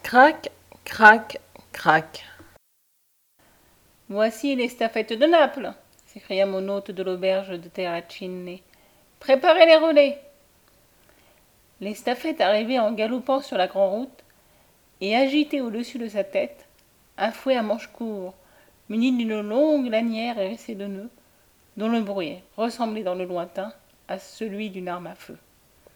Crac, crac, crac. Voici l'estafette de Naples, s'écria mon hôte de l'auberge de Terracine. Préparez les relais. L'estafette arrivait en galopant sur la grande-route et agitait au-dessus de sa tête un fouet à manche court, muni d'une longue lanière hérissée de nœuds, dont le bruit ressemblait dans le lointain à celui d'une arme à feu.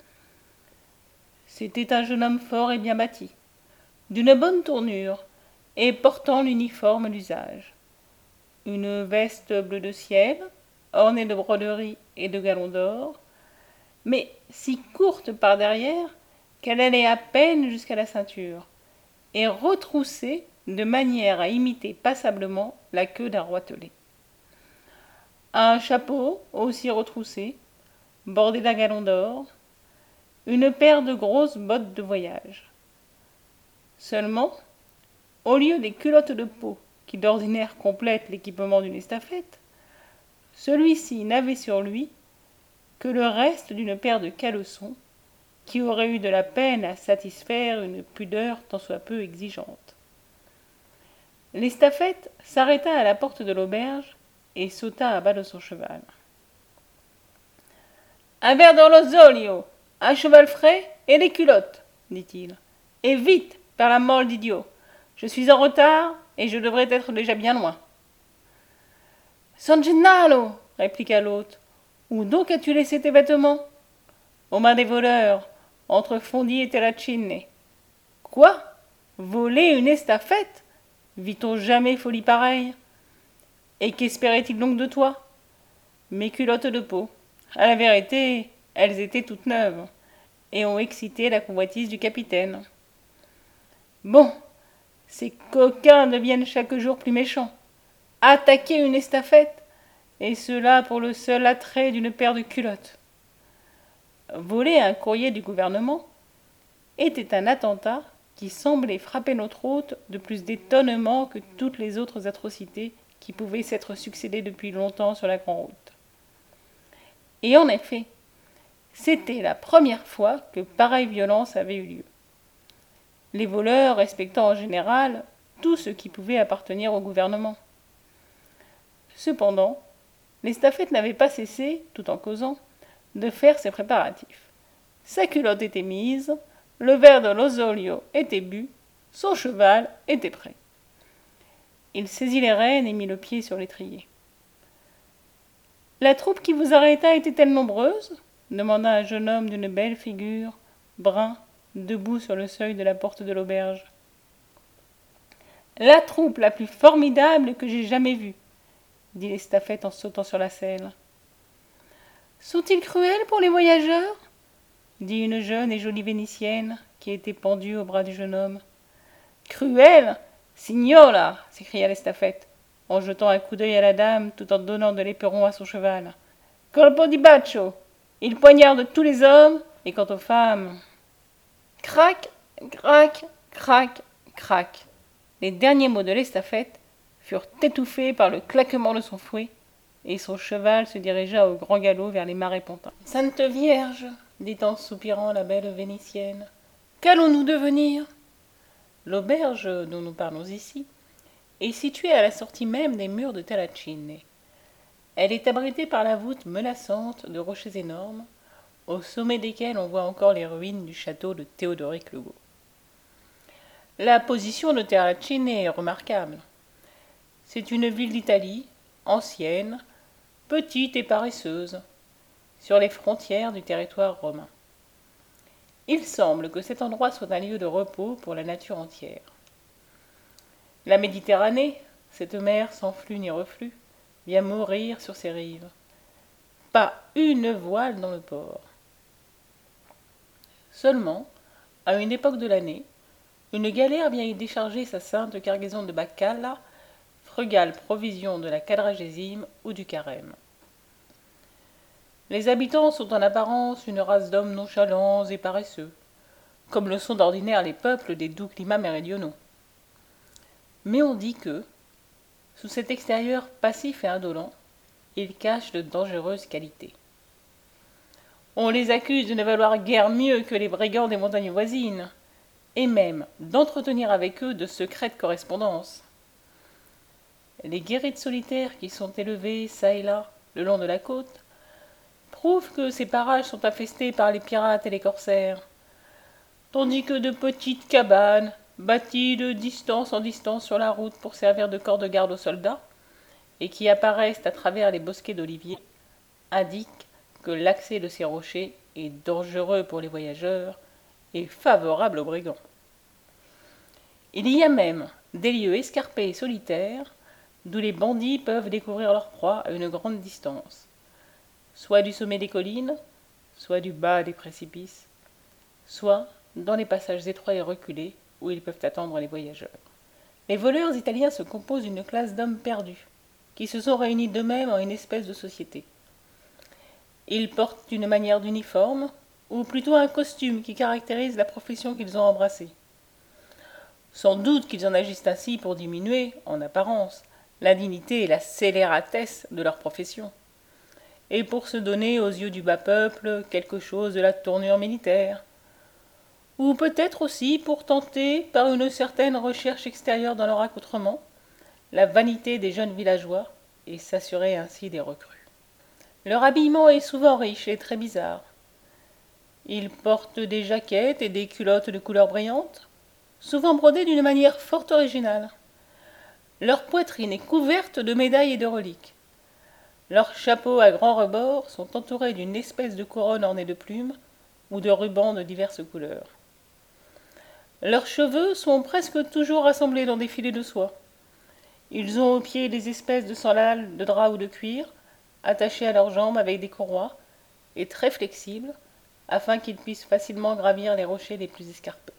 C'était un jeune homme fort et bien bâti, d'une bonne tournure et portant l'uniforme d'usage. Une veste bleu de ciel, ornée de broderies et de galons d'or, mais si courte par derrière qu'elle allait à peine jusqu'à la ceinture, et retroussée de manière à imiter passablement la queue d'un roitelet. Un chapeau aussi retroussé, bordé d'un galon d'or, une paire de grosses bottes de voyage. Seulement, au lieu des culottes de peau qui d'ordinaire complètent l'équipement d'une estafette, celui-ci n'avait sur lui que le reste d'une paire de caleçons qui aurait eu de la peine à satisfaire une pudeur tant soit peu exigeante. L'estafette s'arrêta à la porte de l'auberge et sauta à bas de son cheval. « Un verre d'orlozolio, un cheval frais et des culottes, dit-il. Et vite, par la molle d'idiot. Je suis en retard et je devrais être déjà bien loin. San Gennaro, répliqua l'hôte. Où donc as-tu laissé tes vêtements? Aux mains des voleurs, entre Fondi et Terracine. Quoi? Voler une estafette? Vit-on jamais folie pareille? Et qu'espérait-il donc de toi? Mes culottes de peau. À la vérité, elles étaient toutes neuves, et ont excité la convoitise du capitaine. Bon, ces coquins deviennent chaque jour plus méchants. Attaquer une estafette, et cela pour le seul attrait d'une paire de culottes. Voler un courrier du gouvernement était un attentat qui semblait frapper notre hôte de plus d'étonnement que toutes les autres atrocités qui pouvaient s'être succédé depuis longtemps sur la grande route. Et en effet, c'était la première fois que pareille violence avait eu lieu. Les voleurs respectant en général tout ce qui pouvait appartenir au gouvernement. Cependant, l'estafette n'avait pas cessé, tout en causant, de faire ses préparatifs. Sa culotte était mise, le verre de l'ozolio était bu, son cheval était prêt. Il saisit les rênes et mit le pied sur l'étrier. « La troupe qui vous arrêta était-elle nombreuse » demanda un jeune homme d'une belle figure, brun, debout sur le seuil de la porte de l'auberge. « La troupe la plus formidable que j'aie jamais vue, » dit l'estafette en sautant sur la selle. « Sont-ils cruels pour les voyageurs » dit une jeune et jolie Vénitienne qui était pendue au bras du jeune homme. « Cruels? Signora » s'écria l'estafette, en jetant un coup d'œil à la dame tout en donnant de l'éperon à son cheval. « Colpo di baccio ! Ils poignardent tous les hommes, et quant aux femmes... » Crac, crac, crac, crac. Les derniers mots de l'estafette furent étouffés par le claquement de son fouet, et son cheval se dirigea au grand galop vers les marais pontins. « Sainte Vierge !» dit en soupirant la belle Vénitienne. « Qu'allons-nous devenir ?» L'auberge dont nous parlons ici est située à la sortie même des murs de Terracine. Elle est abritée par la voûte menaçante de rochers énormes, au sommet desquels on voit encore les ruines du château de Théodoric le Goth. La position de Terracine est remarquable. C'est une ville d'Italie, ancienne, petite et paresseuse, sur les frontières du territoire romain. Il semble que cet endroit soit un lieu de repos pour la nature entière. La Méditerranée, cette mer sans flux ni reflux, vient mourir sur ses rives. Pas une voile dans le port. Seulement, à une époque de l'année, une galère vient y décharger sa sainte cargaison de baccala, frugale provision de la quadragésime ou du carême. Les habitants sont en apparence une race d'hommes nonchalants et paresseux, comme le sont d'ordinaire les peuples des doux climats méridionaux. Mais on dit que, sous cet extérieur passif et indolent, ils cachent de dangereuses qualités. On les accuse de ne valoir guère mieux que les brigands des montagnes voisines, et même d'entretenir avec eux de secrètes correspondances. Les guérites solitaires qui sont élevées çà et là le long de la côte prouvent que ces parages sont infestés par les pirates et les corsaires, tandis que de petites cabanes, bâties de distance en distance sur la route pour servir de corps de garde aux soldats, et qui apparaissent à travers les bosquets d'oliviers, indiquent que l'accès de ces rochers est dangereux pour les voyageurs et favorable aux brigands. Il y a même des lieux escarpés et solitaires d'où les bandits peuvent découvrir leur proie à une grande distance, soit du sommet des collines, soit du bas des précipices, soit dans les passages étroits et reculés où ils peuvent attendre les voyageurs. Les voleurs italiens se composent d'une classe d'hommes perdus, qui se sont réunis d'eux-mêmes en une espèce de société. Ils portent une manière d'uniforme, ou plutôt un costume qui caractérise la profession qu'ils ont embrassée. Sans doute qu'ils en agissent ainsi pour diminuer, en apparence, l'indignité et la scélératesse de leur profession, et pour se donner aux yeux du bas peuple quelque chose de la tournure militaire, ou peut-être aussi pour tenter, par une certaine recherche extérieure dans leur accoutrement, la vanité des jeunes villageois, et s'assurer ainsi des recrues. Leur habillement est souvent riche et très bizarre. Ils portent des jaquettes et des culottes de couleurs brillantes, souvent brodées d'une manière fort originale. Leur poitrine est couverte de médailles et de reliques. Leurs chapeaux à grands rebords sont entourés d'une espèce de couronne ornée de plumes ou de rubans de diverses couleurs. Leurs cheveux sont presque toujours rassemblés dans des filets de soie. Ils ont aux pieds des espèces de sandales de drap ou de cuir, attachées à leurs jambes avec des courroies, et très flexibles, afin qu'ils puissent facilement gravir les rochers les plus escarpés.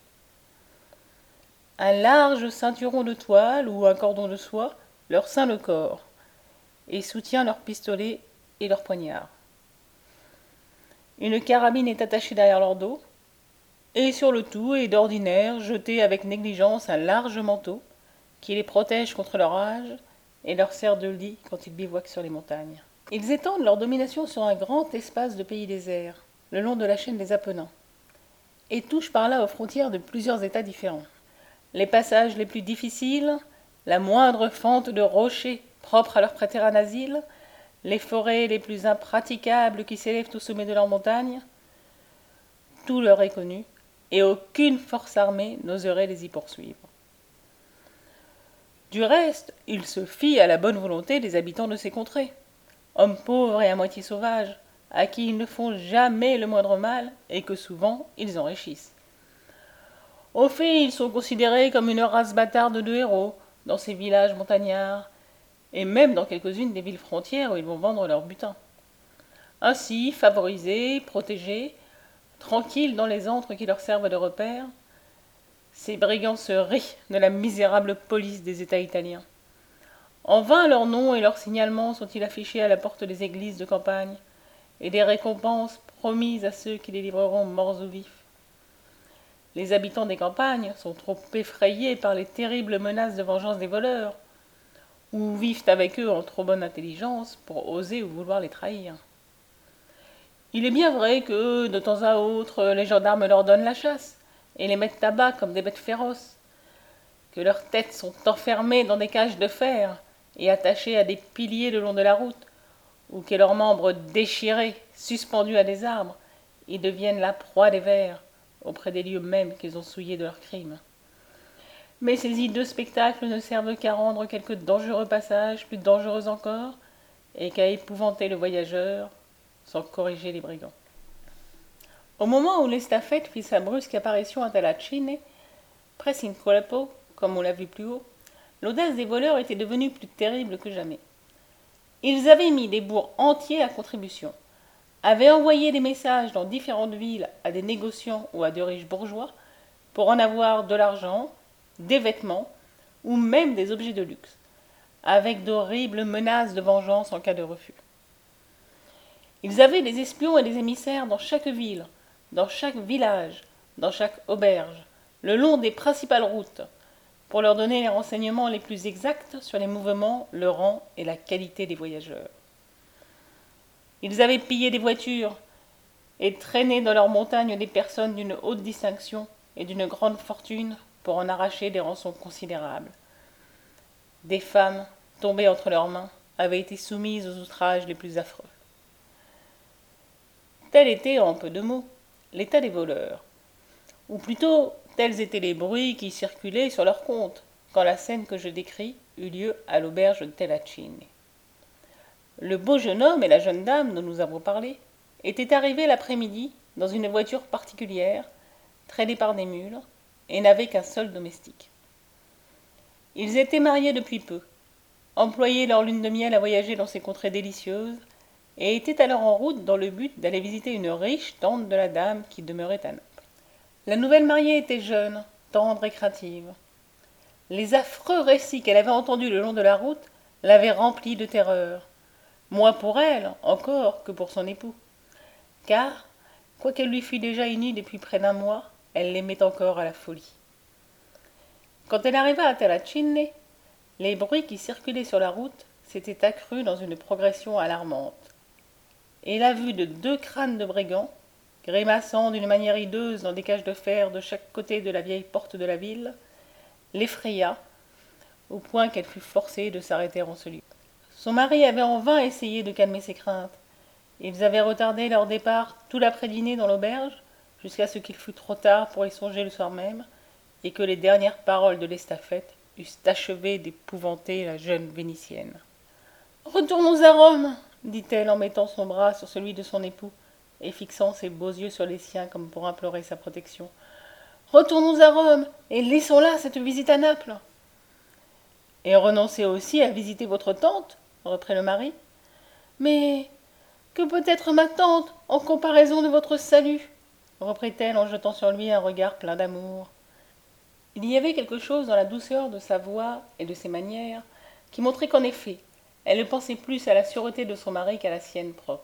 Un large ceinturon de toile ou un cordon de soie leur ceint le corps et soutient leurs pistolets et leurs poignards. Une carabine est attachée derrière leur dos, et sur le tout est d'ordinaire jeté avec négligence un large manteau qui les protège contre l'orage et leur sert de lit quand ils bivouaquent sur les montagnes. Ils étendent leur domination sur un grand espace de pays désert, le long de la chaîne des Apennins, et touchent par là aux frontières de plusieurs États différents. Les passages les plus difficiles, la moindre fente de rochers propre à leur prêter un asile, les forêts les plus impraticables qui s'élèvent au sommet de leurs montagnes, tout leur est connu, et aucune force armée n'oserait les y poursuivre. Du reste, ils se fient à la bonne volonté des habitants de ces contrées, hommes pauvres et à moitié sauvages, à qui ils ne font jamais le moindre mal et que souvent ils enrichissent. Au fait, ils sont considérés comme une race bâtarde de héros dans ces villages montagnards, et même dans quelques-unes des villes frontières où ils vont vendre leur butin. Ainsi, favorisés, protégés, tranquilles dans les antres qui leur servent de repères, ces brigands se rient de la misérable police des États italiens. En vain leurs noms et leurs signalements sont-ils affichés à la porte des églises de campagne, et des récompenses promises à ceux qui les livreront morts ou vifs. Les habitants des campagnes sont trop effrayés par les terribles menaces de vengeance des voleurs, ou vivent avec eux en trop bonne intelligence pour oser ou vouloir les trahir. Il est bien vrai que, de temps à autre, les gendarmes leur donnent la chasse, et les mettent à bas comme des bêtes féroces, que leurs têtes sont enfermées dans des cages de fer et attachées à des piliers le long de la route, ou que leurs membres déchirés, suspendus à des arbres, y deviennent la proie des vers, auprès des lieux mêmes qu'ils ont souillés de leurs crimes. Mais ces hideux spectacles ne servent qu'à rendre quelques dangereux passages plus dangereux encore, et qu'à épouvanter le voyageur, sans corriger les brigands. Au moment où l'estafette fit sa brusque apparition à Terracine, près Incolepo, comme on l'a vu plus haut, l'audace des voleurs était devenue plus terrible que jamais. Ils avaient mis des bourgs entiers à contribution, avaient envoyé des messages dans différentes villes à des négociants ou à de riches bourgeois pour en avoir de l'argent, des vêtements ou même des objets de luxe, avec d'horribles menaces de vengeance en cas de refus. Ils avaient des espions et des émissaires dans chaque ville, dans chaque village, dans chaque auberge, le long des principales routes, pour leur donner les renseignements les plus exacts sur les mouvements, le rang et la qualité des voyageurs. Ils avaient pillé des voitures et traîné dans leurs montagnes des personnes d'une haute distinction et d'une grande fortune pour en arracher des rançons considérables. Des femmes, tombées entre leurs mains, avaient été soumises aux outrages les plus affreux. Tel était, en peu de mots, l'état des voleurs. Ou plutôt, tels étaient les bruits qui circulaient sur leur compte, quand la scène que je décris eut lieu à l'auberge de Terracine. Le beau jeune homme et la jeune dame dont nous avons parlé étaient arrivés l'après-midi dans une voiture particulière, traînée par des mules, et n'avaient qu'un seul domestique. Ils étaient mariés depuis peu, employaient leur lune de miel à voyager dans ces contrées délicieuses, et étaient alors en route dans le but d'aller visiter une riche tante de la dame qui demeurait à Naples. La nouvelle mariée était jeune, tendre et craintive. Les affreux récits qu'elle avait entendus le long de la route l'avaient remplie de terreur, moins pour elle encore que pour son époux, car, quoiqu'elle lui fût déjà unie depuis près d'un mois, elle l'aimait encore à la folie. Quand elle arriva à Terracine, les bruits qui circulaient sur la route s'étaient accrus dans une progression alarmante, et la vue de 2 crânes de brigands, grimaçant d'une manière hideuse dans des cages de fer de chaque côté de la vieille porte de la ville, l'effraya, au point qu'elle fut forcée de s'arrêter en ce lieu. Son mari avait en vain essayé de calmer ses craintes. Ils avaient retardé leur départ tout l'après-dînée dans l'auberge, jusqu'à ce qu'il fût trop tard pour y songer le soir même, et que les dernières paroles de l'estafette eussent achevé d'épouvanter la jeune Vénitienne. « Retournons à Rome, dit-elle en mettant son bras sur celui de son époux, et fixant ses beaux yeux sur les siens comme pour implorer sa protection. « Retournons à Rome, et laissons là cette visite à Naples. »« Et renoncez aussi à visiter votre tante, reprit le mari. Mais que peut être ma tante en comparaison de votre salut, reprit-elle en jetant sur lui un regard plein d'amour. Il y avait quelque chose dans la douceur de sa voix et de ses manières qui montrait qu'en effet, elle ne pensait plus à la sûreté de son mari qu'à la sienne propre.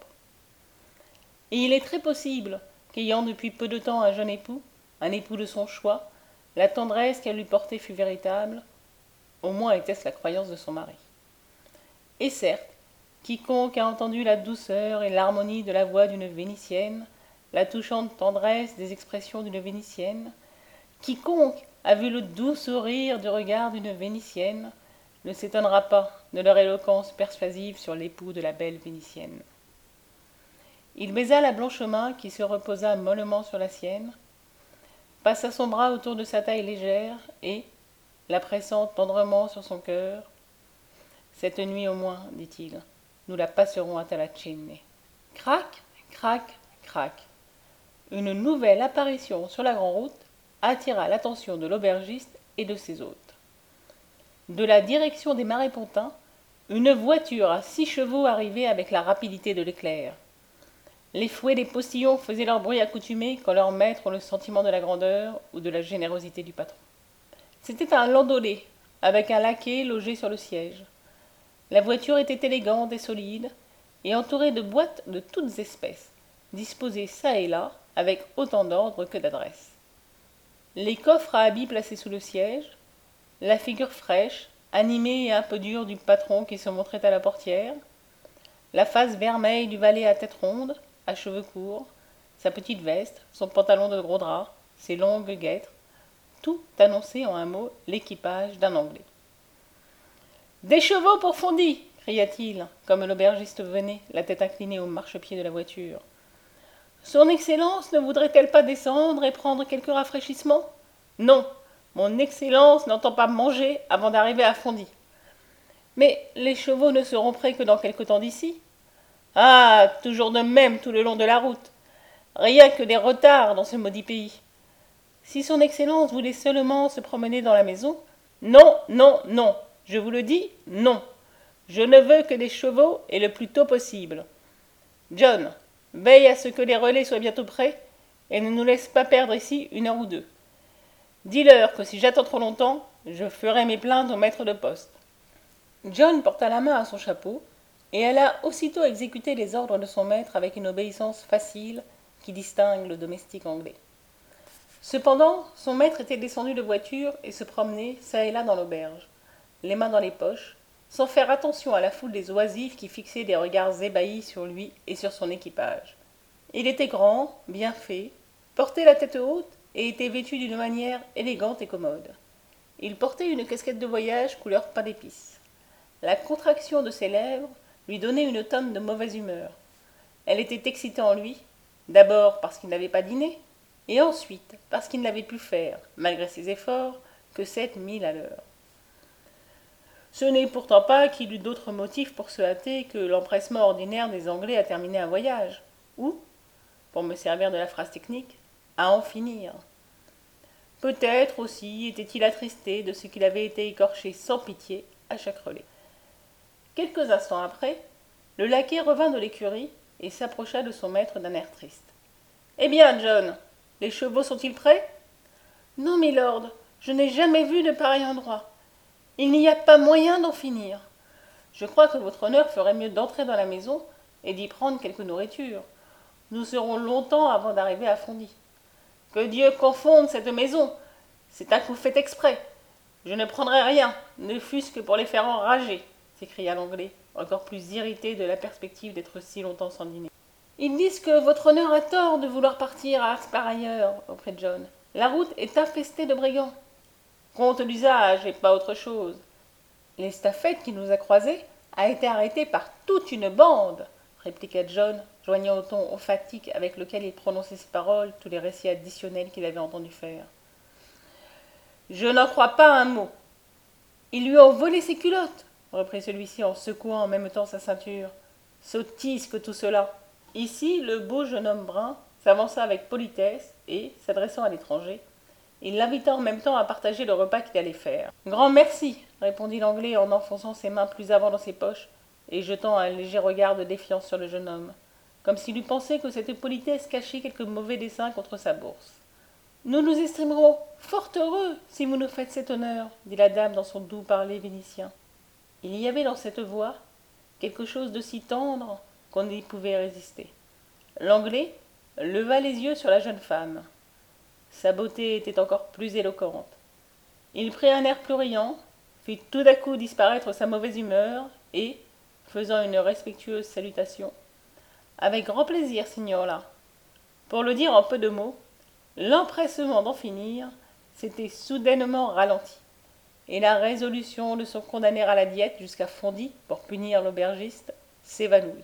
Et il est très possible qu'ayant depuis peu de temps un jeune époux, un époux de son choix, la tendresse qu'elle lui portait fût véritable, au moins était-ce la croyance de son mari. Et certes, quiconque a entendu la douceur et l'harmonie de la voix d'une Vénitienne, la touchante tendresse des expressions d'une Vénitienne, quiconque a vu le doux sourire du regard d'une Vénitienne, ne s'étonnera pas de leur éloquence persuasive sur l'époux de la belle Vénitienne. Il baisa la blanche main qui se reposa mollement sur la sienne, passa son bras autour de sa taille légère et, la pressant tendrement sur son cœur, « Cette nuit au moins, dit-il, nous la passerons à Terracine. » Crac, crac, crac. Une nouvelle apparition sur la grande route attira l'attention de l'aubergiste et de ses hôtes. De la direction des Marais-Pontins, une voiture à 6 chevaux arrivait avec la rapidité de l'éclair. Les fouets des postillons faisaient leur bruit accoutumé quand leurs maîtres ont le sentiment de la grandeur ou de la générosité du patron. C'était un landaulet, avec un laquais logé sur le siège. La voiture était élégante et solide, et entourée de boîtes de toutes espèces, disposées çà et là, avec autant d'ordre que d'adresse. Les coffres à habits placés sous le siège, la figure fraîche, animée et un peu dure du patron qui se montrait à la portière, la face vermeille du valet à tête ronde, à cheveux courts, sa petite veste, son pantalon de gros drap, ses longues guêtres, tout annonçait en un mot l'équipage d'un Anglais. « Des chevaux pour Fondy !» cria-t-il, comme l'aubergiste venait, la tête inclinée au marchepied de la voiture. « Son Excellence ne voudrait-elle pas descendre et prendre quelque rafraîchissement ? Non, mon Excellence n'entend pas manger avant d'arriver à Fondy. Mais les chevaux ne seront prêts que dans quelque temps d'ici. Ah, toujours de même tout le long de la route. Rien que des retards dans ce maudit pays. Si son Excellence voulait seulement se promener dans la maison, non, non, non, je vous le dis, non. Je ne veux que des chevaux et le plus tôt possible. John, veille à ce que les relais soient bientôt prêts et ne nous laisse pas perdre ici 1 heure ou 2. Dis-leur que si j'attends trop longtemps, je ferai mes plaintes au maître de poste. John porta la main à son chapeau et alla aussitôt exécuter les ordres de son maître avec une obéissance facile qui distingue le domestique anglais. Cependant, son maître était descendu de voiture et se promenait çà et là dans l'auberge, les mains dans les poches, sans faire attention à la foule des oisifs qui fixaient des regards ébahis sur lui et sur son équipage. Il était grand, bien fait, portait la tête haute et était vêtu d'une manière élégante et commode. Il portait une casquette de voyage couleur pain d'épices. La contraction de ses lèvres lui donnait une teinte de mauvaise humeur. Elle était excitée en lui, d'abord parce qu'il n'avait pas dîné, et ensuite parce qu'il n'avait pu faire, malgré ses efforts, que 7 milles à l'heure. Ce n'est pourtant pas qu'il eût d'autres motifs pour se hâter que l'empressement ordinaire des Anglais à terminer un voyage, ou, pour me servir de la phrase technique, à en finir. Peut-être aussi était-il attristé de ce qu'il avait été écorché sans pitié à chaque relais. Quelques instants après, le laquais revint de l'écurie et s'approcha de son maître d'un air triste. Eh bien, John, les chevaux sont-ils prêts? Non, milord, je n'ai jamais vu de pareil endroit. Il n'y a pas moyen d'en finir. Je crois que votre honneur ferait mieux d'entrer dans la maison et d'y prendre quelque nourriture. Nous serons longtemps avant d'arriver à Fondy. Que Dieu confonde cette maison. C'est un coup fait exprès. Je ne prendrai rien, ne fût-ce que pour les faire enrager, s'écria l'Anglais, encore plus irrité de la perspective d'être si longtemps sans dîner. Ils disent que votre honneur a tort de vouloir partir à Ars par ailleurs, reprit John. La route est infestée de brigands. Compte d'usage et pas autre chose. L'estafette qui nous a croisés a été arrêtée par toute une bande, répliqua John, joignant au ton emphatique avec lequel il prononçait ces paroles tous les récits additionnels qu'il avait entendu faire. Je n'en crois pas un mot. Ils lui ont volé ses culottes, reprit celui-ci en secouant en même temps sa ceinture. Sottise que tout cela. Ici, le beau jeune homme brun s'avança avec politesse et, s'adressant à l'étranger, il l'invita en même temps à partager le repas qu'il allait faire. Grand merci, répondit l'Anglais en enfonçant ses mains plus avant dans ses poches et jetant un léger regard de défiance sur le jeune homme, comme s'il eût pensé que cette politesse cachait quelque mauvais dessein contre sa bourse. Nous nous estimerons fort heureux si vous nous faites cet honneur, dit la dame dans son doux parler vénitien. Il y avait dans cette voix quelque chose de si tendre qu'on n'y pouvait résister. L'Anglais leva les yeux sur la jeune femme. Sa beauté était encore plus éloquente. Il prit un air plus riant, fit tout à coup disparaître sa mauvaise humeur et, faisant une respectueuse salutation, « Avec grand plaisir, signora !» Pour le dire en peu de mots, l'empressement d'en finir s'était soudainement ralenti, et la résolution de se condamner à la diète jusqu'à Fondy pour punir l'aubergiste s'évanouit.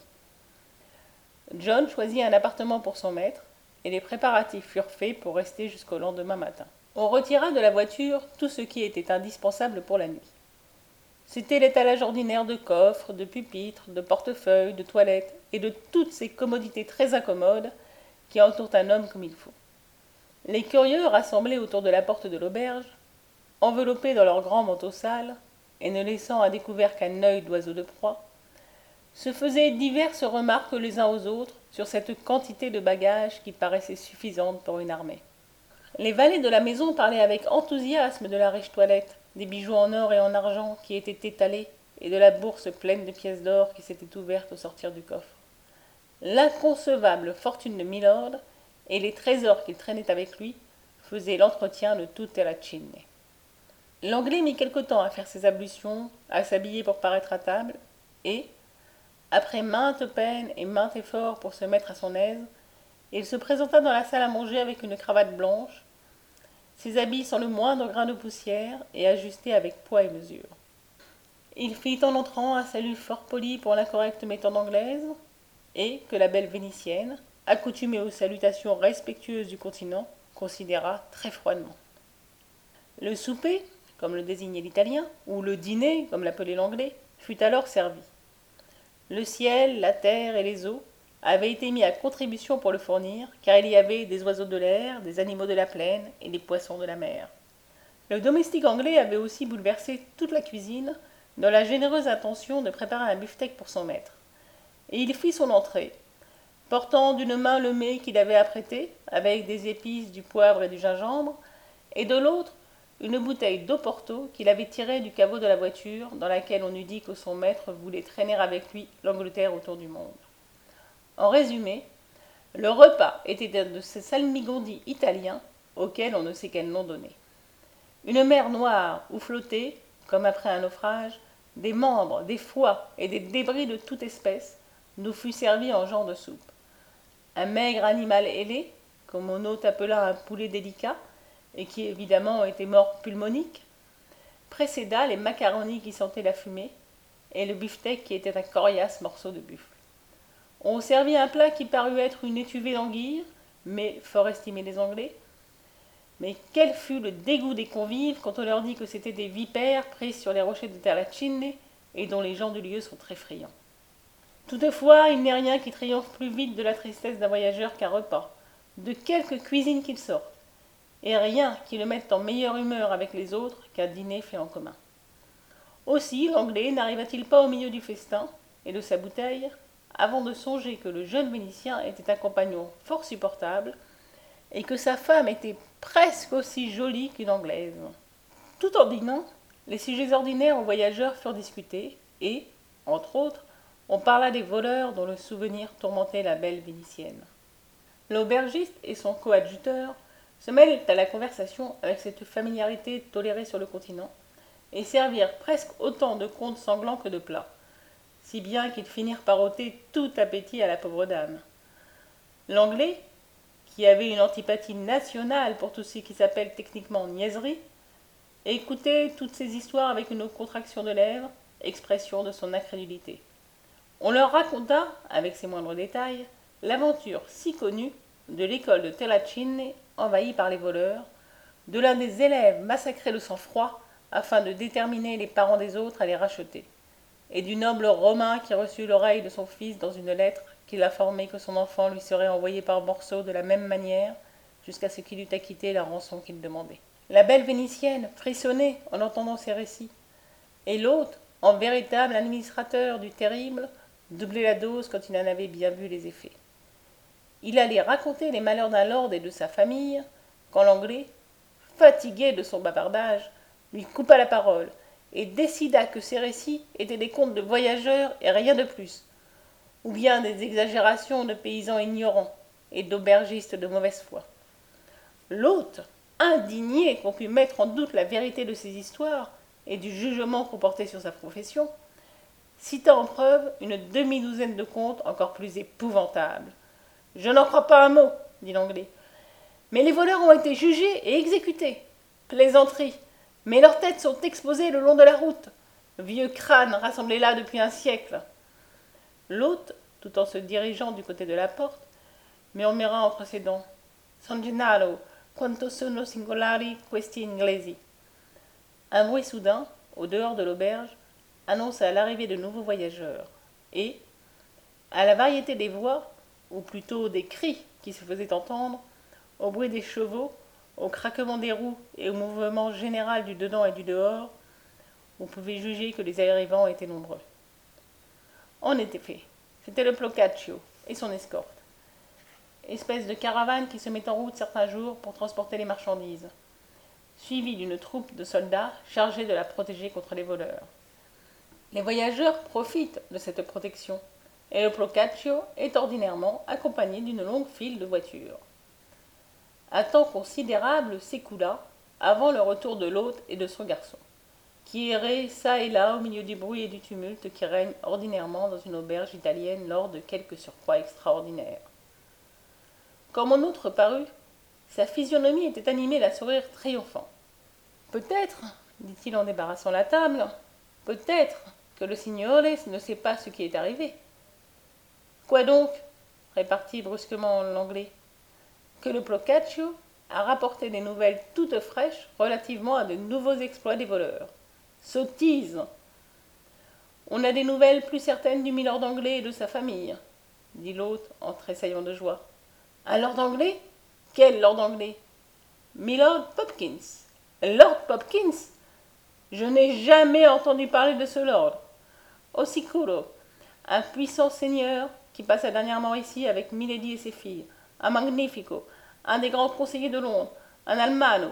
John choisit un appartement pour son maître, et les préparatifs furent faits pour rester jusqu'au lendemain matin. On retira de la voiture tout ce qui était indispensable pour la nuit. C'était l'étalage ordinaire de coffres, de pupitres, de portefeuilles, de toilettes et de toutes ces commodités très incommodes qui entourent un homme comme il faut. Les curieux rassemblés autour de la porte de l'auberge, enveloppés dans leurs grands manteaux sales et ne laissant à découvert qu'un œil d'oiseau de proie, se faisaient diverses remarques les uns aux autres sur cette quantité de bagages qui paraissait suffisante pour une armée. Les valets de la maison parlaient avec enthousiasme de la riche toilette, des bijoux en or et en argent qui étaient étalés, et de la bourse pleine de pièces d'or qui s'était ouverte au sortir du coffre. L'inconcevable fortune de Milord et les trésors qu'il traînait avec lui faisaient l'entretien de toute la Chine. L'Anglais mit quelque temps à faire ses ablutions, à s'habiller pour paraître à table, et, après maintes peines et maints efforts pour se mettre à son aise, il se présenta dans la salle à manger avec une cravate blanche, ses habits sans le moindre grain de poussière et ajustés avec poids et mesure. Il fit en entrant un salut fort poli pour l'incorrecte méthode anglaise, et que la belle vénitienne, accoutumée aux salutations respectueuses du continent, considéra très froidement. Le souper, comme le désignait l'italien, ou le dîner, comme l'appelait l'anglais, fut alors servi. Le ciel, la terre et les eaux avaient été mis à contribution pour le fournir, car il y avait des oiseaux de l'air, des animaux de la plaine et des poissons de la mer. Le domestique anglais avait aussi bouleversé toute la cuisine dans la généreuse intention de préparer un beefsteak pour son maître. Et il fit son entrée, portant d'une main le mets qu'il avait apprêté, avec des épices, du poivre et du gingembre, et de l'autre une bouteille d'Oporto qu'il avait tirée du caveau de la voiture, dans laquelle on eût dit que son maître voulait traîner avec lui l'Angleterre autour du monde. En résumé, le repas était un de ces salmigondis italiens auxquels on ne sait quel nom donner. Une mer noire où flottaient, comme après un naufrage, des membres, des foies et des débris de toute espèce nous fut servi en genre de soupe. Un maigre animal ailé, comme mon hôte appela un poulet délicat, et qui évidemment était mort pulmonique, précéda les macaronis qui sentaient la fumée, et le beefsteak qui était un coriace morceau de buffle. On servit un plat qui parut être une étuvée d'anguilles, mais fort estimé des Anglais. Mais quel fut le dégoût des convives quand on leur dit que c'étaient des vipères prises sur les rochers de Terracine et dont les gens du lieu sont très friands. Toutefois, il n'est rien qui triomphe plus vite de la tristesse d'un voyageur qu'un repas, de quelque cuisine qu'il sorte, et rien qui le mette en meilleure humeur avec les autres qu'un dîner fait en commun. Aussi l'Anglais n'arriva-t-il pas au milieu du festin et de sa bouteille, avant de songer que le jeune Vénitien était un compagnon fort supportable, et que sa femme était presque aussi jolie qu'une Anglaise. Tout en dînant, les sujets ordinaires aux voyageurs furent discutés, et, entre autres, on parla des voleurs dont le souvenir tourmentait la belle Vénitienne. L'aubergiste et son coadjuteur se mêlent à la conversation avec cette familiarité tolérée sur le continent, et servirent presque autant de contes sanglants que de plats, si bien qu'ils finirent par ôter tout appétit à la pauvre dame. L'Anglais, qui avait une antipathie nationale pour tout ce qui s'appelle techniquement niaiserie, écoutait toutes ces histoires avec une contraction de lèvres, expression de son incrédulité. On leur raconta, avec ses moindres détails, l'aventure si connue de l'école de Terracine envahie par les voleurs, de l'un des élèves massacré de sang-froid afin de déterminer les parents des autres à les racheter, et du noble Romain qui reçut l'oreille de son fils dans une lettre qui l'informait que son enfant lui serait envoyé par morceaux de la même manière jusqu'à ce qu'il eût acquitté la rançon qu'il demandait. La belle Vénitienne frissonnait en entendant ces récits, et l'hôte, en véritable administrateur du terrible, doublait la dose quand il en avait bien vu les effets. Il allait raconter les malheurs d'un lord et de sa famille, quand l'Anglais, fatigué de son bavardage, lui coupa la parole, et décida que ces récits étaient des contes de voyageurs et rien de plus, ou bien des exagérations de paysans ignorants et d'aubergistes de mauvaise foi. L'hôte, indigné qu'on pût mettre en doute la vérité de ces histoires et du jugement qu'on portait sur sa profession, cita en preuve une demi-douzaine de contes encore plus épouvantables. « Je n'en crois pas un mot, dit l'Anglais. Mais les voleurs ont été jugés et exécutés. Plaisanterie. Mais leurs têtes sont exposées le long de la route. Vieux crânes rassemblés là depuis un siècle. » L'hôte, tout en se dirigeant du côté de la porte, murmura entre ses dents San Gennaro, quanto sono singolari questi inglesi. Un bruit soudain, au dehors de l'auberge, annonça l'arrivée de nouveaux voyageurs, et, à la variété des voix, ou plutôt des cris qui se faisaient entendre, au bruit des chevaux, au craquement des roues et au mouvement général du dedans et du dehors, on pouvait juger que les arrivants étaient nombreux. En effet, c'était le Procaccio et son escorte, espèce de caravane qui se met en route certains jours pour transporter les marchandises, suivie d'une troupe de soldats chargés de la protéger contre les voleurs. Les voyageurs profitent de cette protection, et le Procaccio est ordinairement accompagné d'une longue file de voitures. Un temps considérable s'écoula avant le retour de l'hôte et de son garçon, qui erraient çà et là au milieu du bruit et du tumulte qui règne ordinairement dans une auberge italienne lors de quelque surcroît extraordinaire. Quand mon hôte reparut, sa physionomie était animée d'un sourire triomphant. « Peut-être, dit-il en débarrassant la table, peut-être que le signore ne sait pas ce qui est arrivé. »« Quoi donc » répartit brusquement l'Anglais. « Que le Procaccio a rapporté des nouvelles toutes fraîches relativement à de nouveaux exploits des voleurs. »« Sottise !»« On a des nouvelles plus certaines du milord anglais et de sa famille, » dit l'hôte en tressaillant de joie. « Un lord anglais ? Quel lord anglais ? Milord Popkins. Lord Popkins ? Je n'ai jamais entendu parler de ce lord. Au sicuro, un puissant seigneur qui passa dernièrement ici avec Milady et ses filles, un magnifico, un des grands conseillers de Londres, un almano.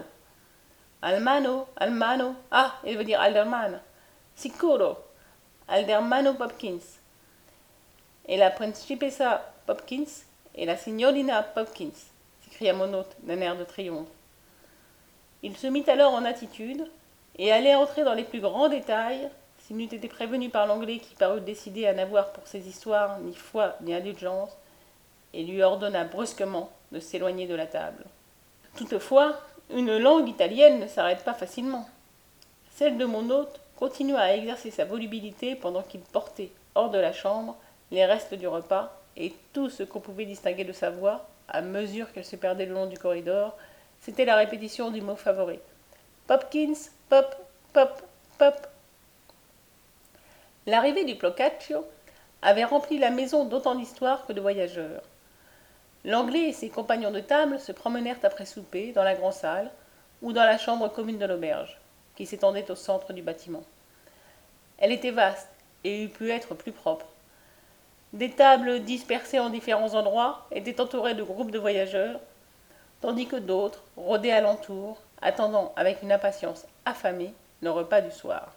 Almano, ah, il veut dire alderman. Sicuro, aldermano Popkins. Et la principessa Popkins et la signorina Popkins, s'écria mon hôte d'un air de triomphe. Il se mit alors en attitude et allait entrer dans les plus grands détails s'il n'eût été prévenu par l'Anglais qui parut décidé à n'avoir pour ces histoires ni foi ni indulgence, et lui ordonna brusquement de s'éloigner de la table. Toutefois, Une langue italienne ne s'arrête pas facilement. Celle de mon hôte continua à exercer sa volubilité pendant qu'il portait, hors de la chambre, les restes du repas, et tout ce qu'on pouvait distinguer de sa voix, à mesure qu'elle se perdait le long du corridor, c'était la répétition du mot favori. Popkins, pop, pop, pop. L'arrivée du Procaccio avait rempli la maison d'autant d'histoires que de voyageurs. L'anglais et ses compagnons de table se promenèrent après souper dans la grande salle ou dans la chambre commune de l'auberge, qui s'étendait au centre du bâtiment. Elle était vaste et eût pu être plus propre. Des tables dispersées en différents endroits étaient entourées de groupes de voyageurs, tandis que d'autres rôdaient alentour, attendant avec une impatience affamée le repas du soir.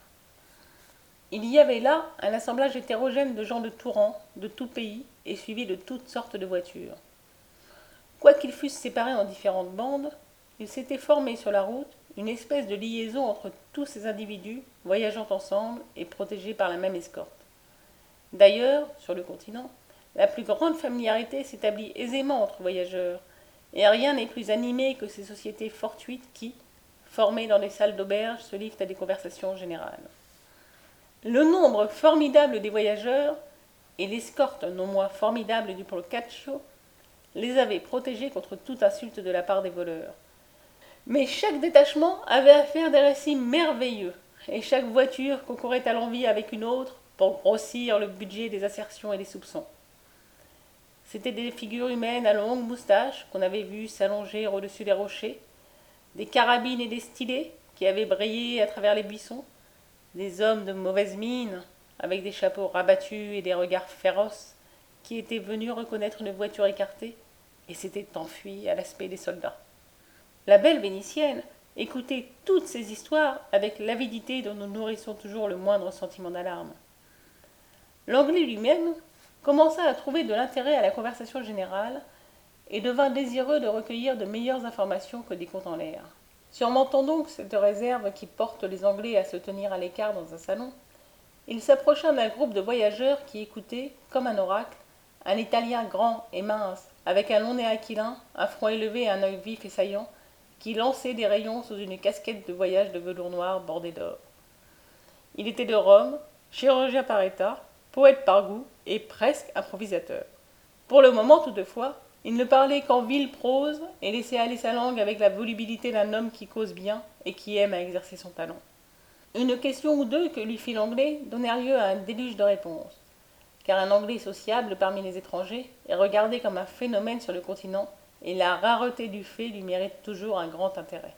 Il y avait là un assemblage hétérogène de gens de tout rang, de tout pays, et suivis de toutes sortes de voitures. Quoiqu'ils fussent séparés en différentes bandes, il s'était formé sur la route une espèce de liaison entre tous ces individus voyageant ensemble et protégés par la même escorte. D'ailleurs, sur le continent, la plus grande familiarité s'établit aisément entre voyageurs, et rien n'est plus animé que ces sociétés fortuites qui, formées dans les salles d'auberge, se livrent à des conversations générales. Le nombre formidable des voyageurs et l'escorte non moins formidable du Procaccio les avaient protégés contre toute insulte de la part des voleurs. Mais chaque détachement avait à faire des récits merveilleux, et chaque voiture concourait à l'envie avec une autre pour grossir le budget des assertions et des soupçons. C'étaient des figures humaines à longues moustaches qu'on avait vues s'allonger au-dessus des rochers, des carabines et des stylets qui avaient brillé à travers les buissons, des hommes de mauvaise mine, avec des chapeaux rabattus et des regards féroces, qui étaient venus reconnaître une voiture écartée et s'étaient enfuis à l'aspect des soldats. La belle Vénitienne écoutait toutes ces histoires avec l'avidité dont nous nourrissons toujours le moindre sentiment d'alarme. L'Anglais lui-même commença à trouver de l'intérêt à la conversation générale et devint désireux de recueillir de meilleures informations que des contes en l'air. Surmontant donc cette réserve qui porte les Anglais à se tenir à l'écart dans un salon, il s'approcha d'un groupe de voyageurs qui écoutaient, comme un oracle, un Italien grand et mince, avec un long nez aquilin, un front élevé et un œil vif et saillant, qui lançait des rayons sous une casquette de voyage de velours noir bordée d'or. Il était de Rome, chirurgien par état, poète par goût et presque improvisateur. Pour le moment, toutefois, il ne parlait qu'en vile prose et laissait aller sa langue avec la volubilité d'un homme qui cause bien et qui aime à exercer son talent. Une question ou deux que lui fit l'anglais donnèrent lieu à un déluge de réponses, car un anglais sociable parmi les étrangers est regardé comme un phénomène sur le continent et la rareté du fait lui mérite toujours un grand intérêt.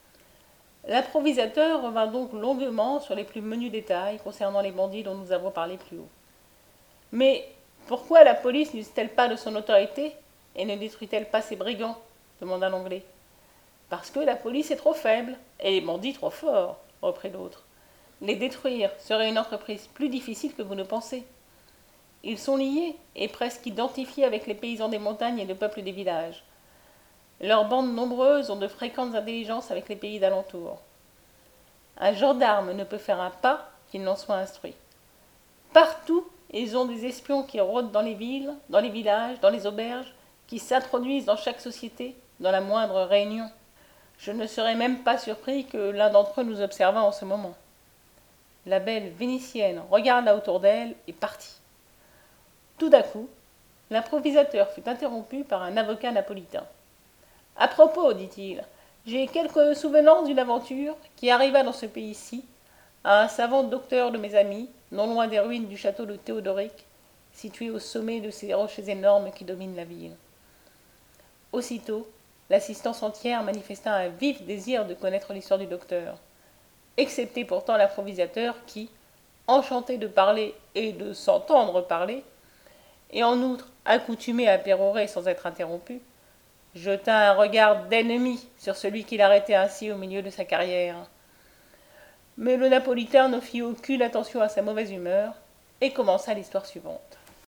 L'improvisateur revint donc longuement sur les plus menus détails concernant les bandits dont nous avons parlé plus haut. Mais pourquoi la police n'use-t-elle pas de son autorité et ne détruit-elle pas ces brigands demanda l'anglais. Parce que la police est trop faible et les bandits trop forts, reprit l'autre. Les détruire serait une entreprise plus difficile que vous ne pensez. Ils sont liés et presque identifiés avec les paysans des montagnes et le peuple des villages. Leurs bandes nombreuses ont de fréquentes intelligences avec les pays d'alentour. Un gendarme ne peut faire un pas qu'il n'en soit instruit. Partout, ils ont des espions qui rôdent dans les villes, dans les villages, dans les auberges, qui s'introduisent dans chaque société, dans la moindre réunion. Je ne serais même pas surpris que l'un d'entre eux nous observât en ce moment. La belle Vénitienne regarda autour d'elle et partit. Tout à coup, l'improvisateur fut interrompu par un avocat napolitain. « À propos, dit-il, j'ai quelques souvenances d'une aventure qui arriva dans ce pays-ci à un savant docteur de mes amis, non loin des ruines du château de Théodoric, situé au sommet de ces rochers énormes qui dominent la ville. » Aussitôt, l'assistance entière manifesta un vif désir de connaître l'histoire du docteur, excepté pourtant l'improvisateur qui, enchanté de parler et de s'entendre parler, et en outre accoutumé à pérorer sans être interrompu, jeta un regard d'ennemi sur celui qu'il arrêtait ainsi au milieu de sa carrière. Mais le Napolitain ne fit aucune attention à sa mauvaise humeur et commença l'histoire suivante.